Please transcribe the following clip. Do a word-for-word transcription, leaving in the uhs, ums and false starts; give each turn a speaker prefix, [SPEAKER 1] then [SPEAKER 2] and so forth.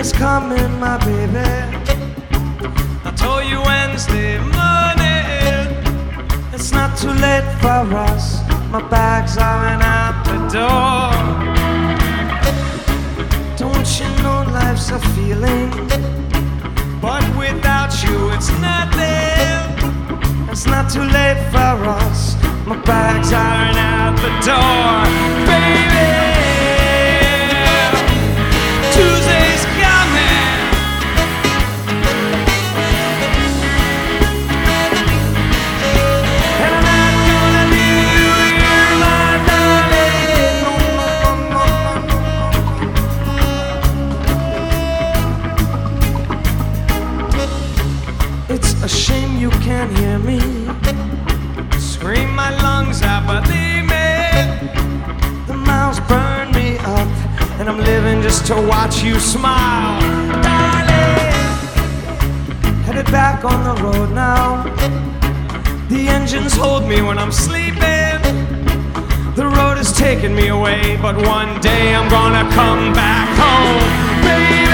[SPEAKER 1] Tuesday's coming, my baby. I told you Wednesday morning. It's not too late for us. My bags are out the door. Don't you know life's a feeling? But without you it's nothing. It's not too late for us. My bags are out the door, baby. Tuesday's coming. And I'm not gonna leave you here, my darling. No, no, no, no. It's a shame you can't hear me scream my lungs out, but leave me. The miles burn me up, and I'm living just to watch you smile, darling. Headed back on the road now. The engines hold me when I'm sleeping. The road is taking me away, but one day I'm gonna come back home, baby.